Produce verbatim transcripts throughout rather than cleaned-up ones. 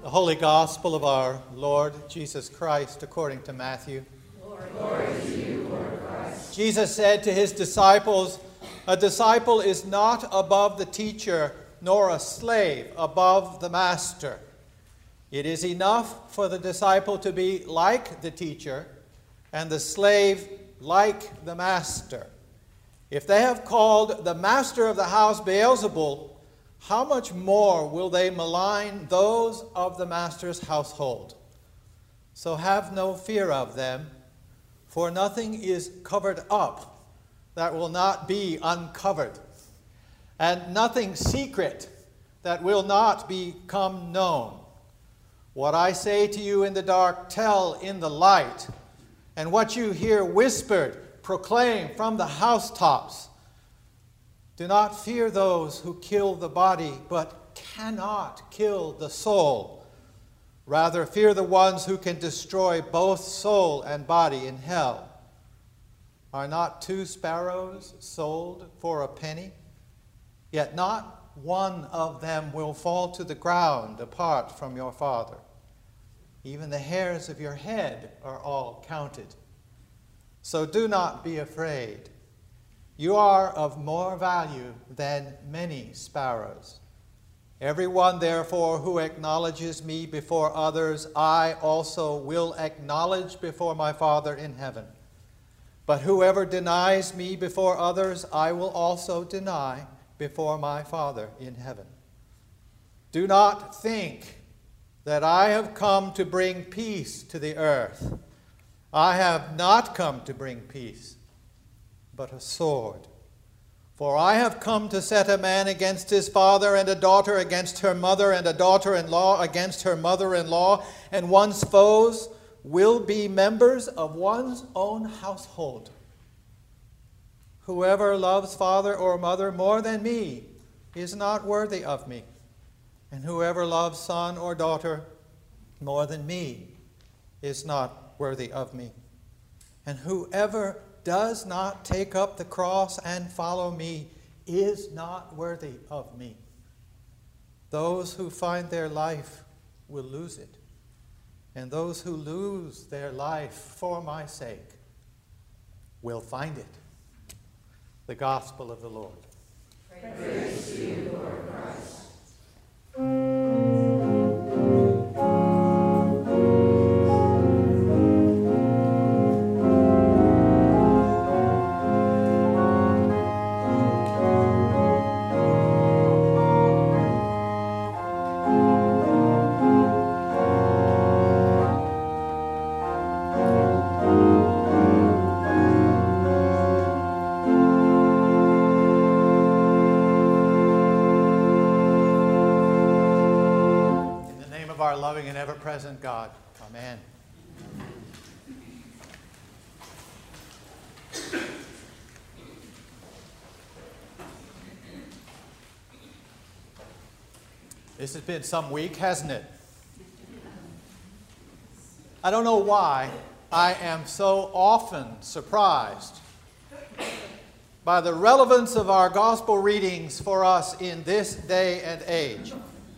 The Holy Gospel of our Lord Jesus Christ according to Matthew. Glory to you, Lord Christ. Jesus said to his disciples, "A disciple is not above the teacher, nor a slave above the master. It is enough for the disciple to be like the teacher, and the slave like the master. If they have called the master of the house Beelzebul, how much more will they malign those of the master's household? So have no fear of them, for nothing is covered up that will not be uncovered, and nothing secret that will not become known. What I say to you in the dark, tell in the light, and what you hear whispered, proclaim from the housetops. Do not fear those who kill the body, but cannot kill the soul. Rather, fear the ones who can destroy both soul and body in hell. Are not two sparrows sold for a penny? Yet not one of them will fall to the ground apart from your Father. Even the hairs of your head are all counted. So do not be afraid. You are of more value than many sparrows. Everyone, therefore, who acknowledges me before others, I also will acknowledge before my Father in heaven. But whoever denies me before others, I will also deny before my Father in heaven. Do not think that I have come to bring peace to the earth. I have not come to bring peace, but a sword. For I have come to set a man against his father, and a daughter against her mother, and a daughter-in-law against her mother-in-law, and one's foes will be members of one's own household. Whoever loves father or mother more than me is not worthy of me, and whoever loves son or daughter more than me is not worthy of me. And whoever does not take up the cross and follow me is not worthy of me. Those who find their life will lose it, and those who lose their life for my sake will find it." The Gospel of the Lord. Praise to you, Lord Christ. Loving and ever-present God. Amen. This has been some week, hasn't it? I don't know why I am so often surprised by the relevance of our gospel readings for us in this day and age.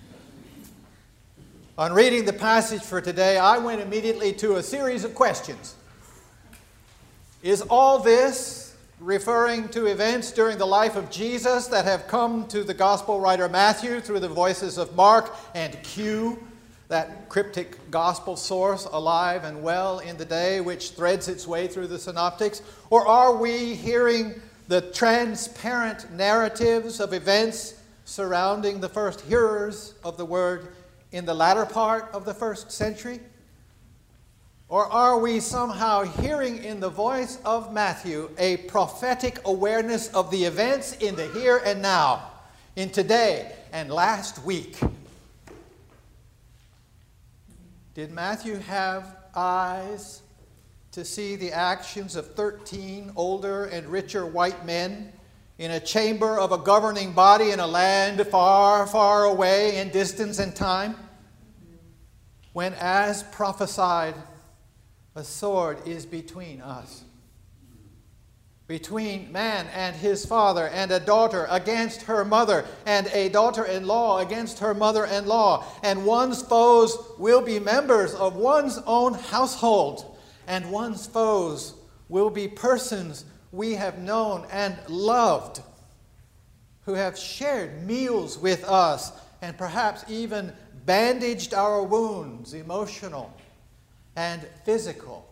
On reading the passage for today, I went immediately to a series of questions. Is all this referring to events during the life of Jesus that have come to the gospel writer Matthew through the voices of Mark and Q, that cryptic gospel source alive and well in the day which threads its way through the synoptics? Or are we hearing the transparent narratives of events surrounding the first hearers of the word in the latter part of the first century? Or are we somehow hearing in the voice of Matthew a prophetic awareness of the events in the here and now, in today and last week? Did Matthew have eyes to see the actions of thirteen older and richer white men in a chamber of a governing body in a land far, far away in distance and time, when, as prophesied, a sword is between us, between man and his father, and a daughter against her mother, and a daughter-in-law against her mother-in-law. And one's foes will be members of one's own household, and one's foes will be persons we have known and loved, who have shared meals with us, and perhaps even bandaged our wounds, emotional and physical.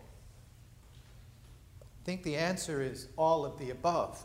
I think the answer is all of the above.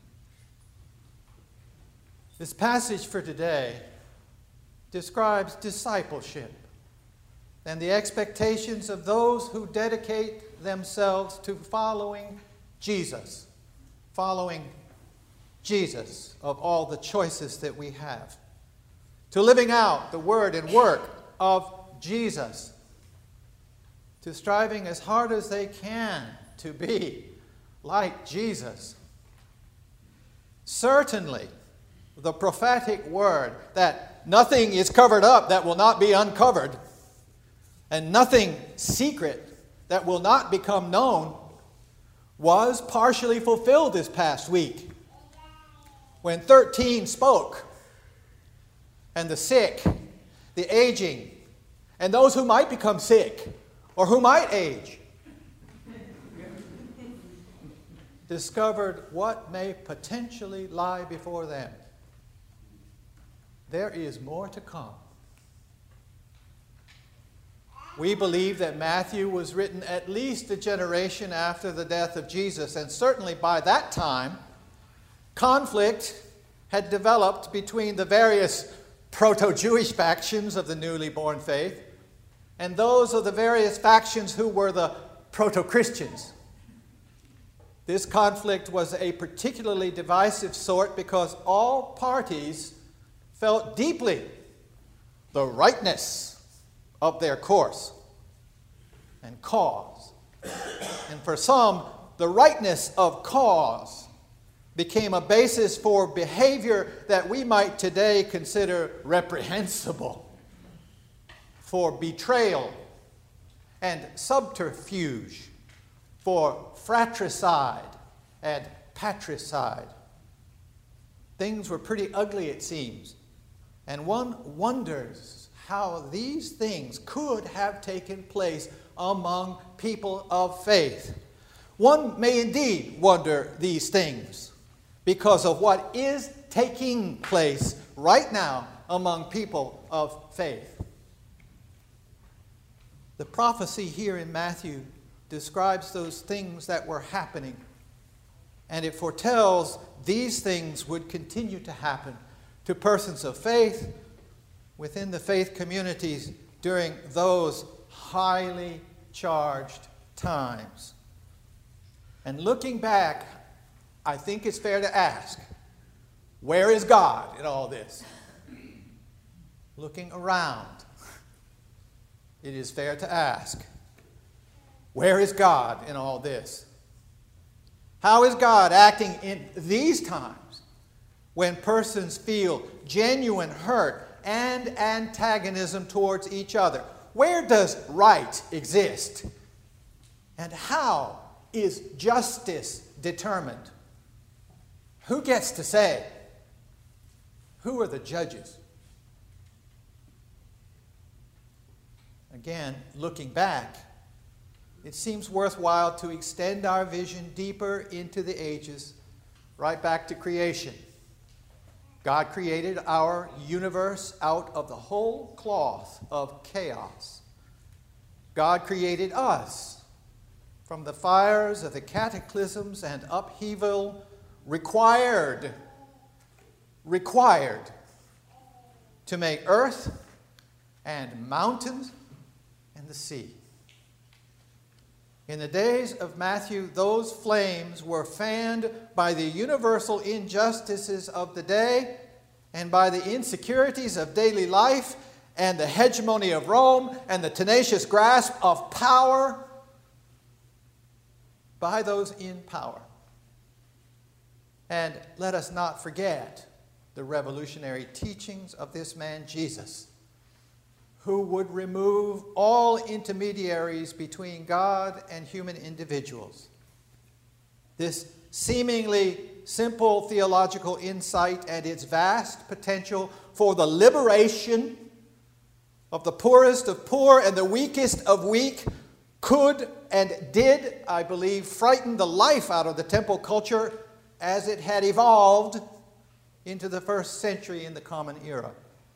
This passage for today describes discipleship and the expectations of those who dedicate themselves to following Jesus, following Jesus of all the choices that we have, to living out the word and work of Jesus, to striving as hard as they can to be like Jesus. Certainly, the prophetic word that nothing is covered up that will not be uncovered, and nothing secret that will not become known, was partially fulfilled this past week when thirteen spoke, and the sick, the aging, and those who might become sick or who might age discovered what may potentially lie before them. There is more to come. We believe that Matthew was written at least a generation after the death of Jesus, and certainly by that time, conflict had developed between the various proto-Jewish factions of the newly born faith and those of the various factions who were the proto-Christians. This conflict was a particularly divisive sort because all parties felt deeply the rightness of their course and cause. And for some, the rightness of cause became a basis for behavior that we might today consider reprehensible, for betrayal and subterfuge, for fratricide and patricide. Things were pretty ugly, it seems, and one wonders how these things could have taken place among people of faith. One may indeed wonder these things because of what is taking place right now among people of faith. The prophecy here in Matthew describes those things that were happening, and it foretells these things would continue to happen to persons of faith within the faith communities during those highly charged times. And looking back, I think it's fair to ask, where is God in all this? Looking around, it is fair to ask, where is God in all this? How is God acting in these times when persons feel genuine hurt and antagonism towards each other? Where does right exist? And how is justice determined? Who gets to say? Who are the judges? Again, looking back, it seems worthwhile to extend our vision deeper into the ages, right back to creation. God created our universe out of the whole cloth of chaos. God created us from the fires of the cataclysms and upheaval required, required to make earth and mountains and the sea. In the days of Matthew, those flames were fanned by the universal injustices of the day and by the insecurities of daily life and the hegemony of Rome and the tenacious grasp of power by those in power. And let us not forget the revolutionary teachings of this man Jesus, who would remove all intermediaries between God and human individuals. This seemingly simple theological insight and its vast potential for the liberation of the poorest of poor and the weakest of weak could and did, I believe, frighten the life out of the temple culture as it had evolved into the first century in the Common Era.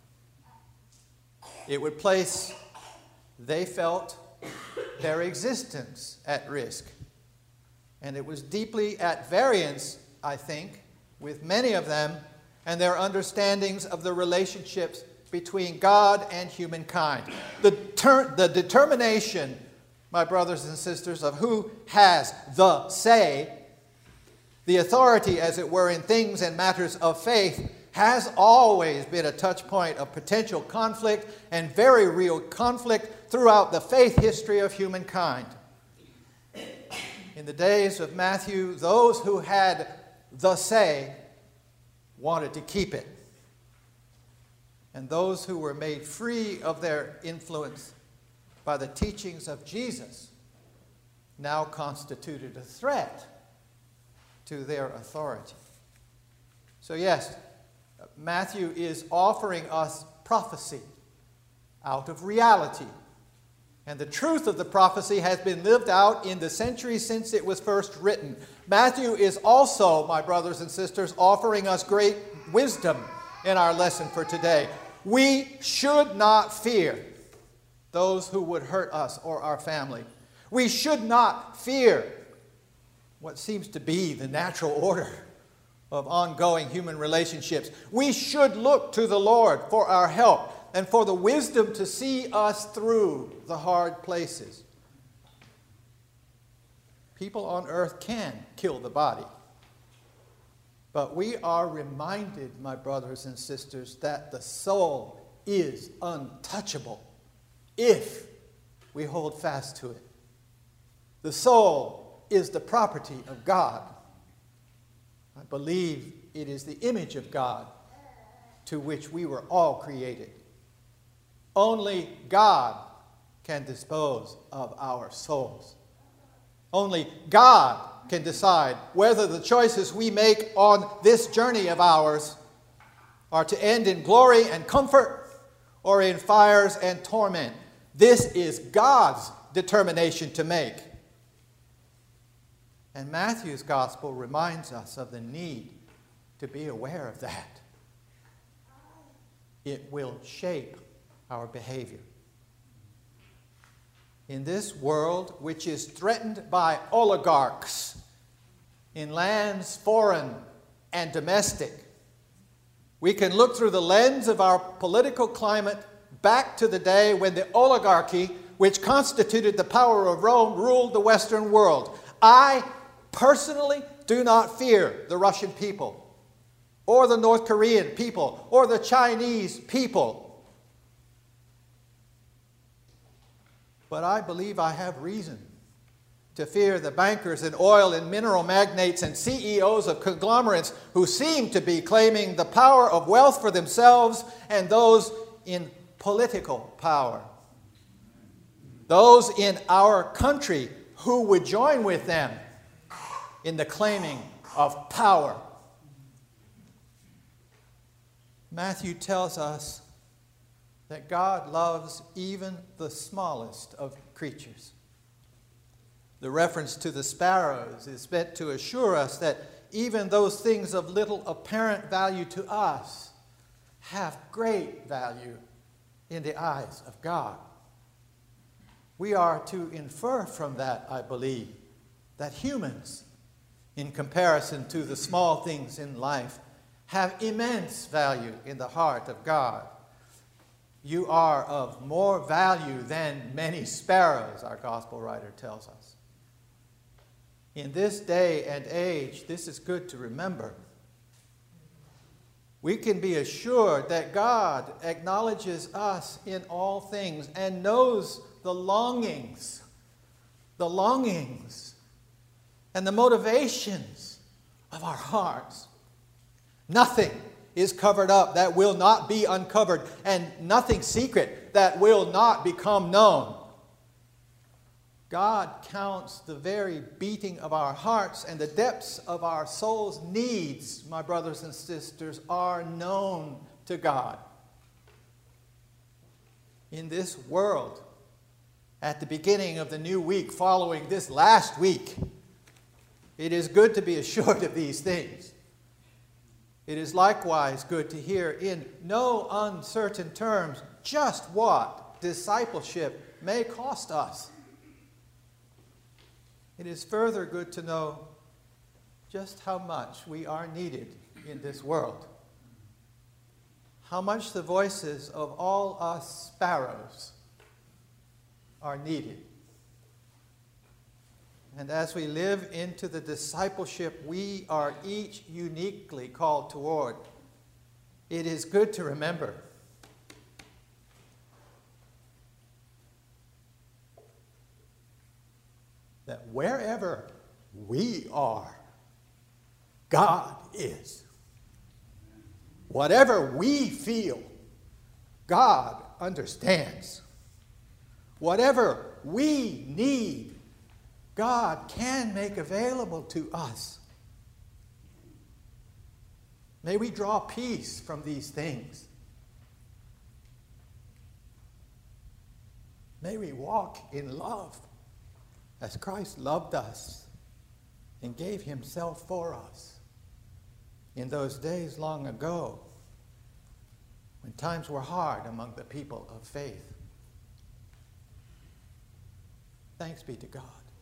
It would place, they felt, their existence at risk. And it was deeply at variance, I think, with many of them and their understandings of the relationships between God and humankind. The, ter- the determination, my brothers and sisters, of who has the say, the authority, as it were, in things and matters of faith, has always been a touch point of potential conflict and very real conflict throughout the faith history of humankind. In the days of Matthew, those who had the say wanted to keep it. And those who were made free of their influence by the teachings of Jesus now constituted a threat to their authority. So yes, Matthew is offering us prophecy out of reality. And the truth of the prophecy has been lived out in the centuries since it was first written. Matthew is also, my brothers and sisters, offering us great wisdom in our lesson for today. We should not fear those who would hurt us or our family. We should not fear what seems to be the natural order of ongoing human relationships. We should look to the Lord for our help and for the wisdom to see us through the hard places. People on earth can kill the body, but we are reminded, my brothers and sisters, that the soul is untouchable if we hold fast to it. The soul is the property of God. I believe it is the image of God to which we were all created. Only God can dispose of our souls. Only God can decide whether the choices we make on this journey of ours are to end in glory and comfort or in fires and torment. This is God's determination to make. And Matthew's gospel reminds us of the need to be aware of that. It will shape our behavior. In this world, which is threatened by oligarchs in lands foreign and domestic, we can look through the lens of our political climate back to the day when the oligarchy, which constituted the power of Rome, ruled the Western world. I personally do not fear the Russian people, or the North Korean people, or the Chinese people. But I believe I have reason to fear the bankers and oil and mineral magnates and C E Os of conglomerates who seem to be claiming the power of wealth for themselves and those in political power. Those in our country who would join with them in the claiming of power. Matthew tells us that God loves even the smallest of creatures. The reference to the sparrows is meant to assure us that even those things of little apparent value to us have great value in the eyes of God. We are to infer from that, I believe, that humans, in comparison to the small things in life, have immense value in the heart of God. You are of more value than many sparrows, our gospel writer tells us. In this day and age, this is good to remember. We can be assured that God acknowledges us in all things and knows the longings, the longings, and the motivations of our hearts. Nothing is covered up that will not be uncovered, and nothing secret that will not become known. God counts the very beating of our hearts, and the depths of our soul's needs, my brothers and sisters, are known to God. In this world, at the beginning of the new week following this last week, it is good to be assured of these things. It is likewise good to hear in no uncertain terms just what discipleship may cost us. It is further good to know just how much we are needed in this world, how much the voices of all us sparrows are needed. And as we live into the discipleship we are each uniquely called toward, it is good to remember that wherever we are, God is. Whatever we feel, God understands. Whatever we need, God can make available to us. May we draw peace from these things. May we walk in love as Christ loved us and gave himself for us in those days long ago when times were hard among the people of faith. Thanks be to God.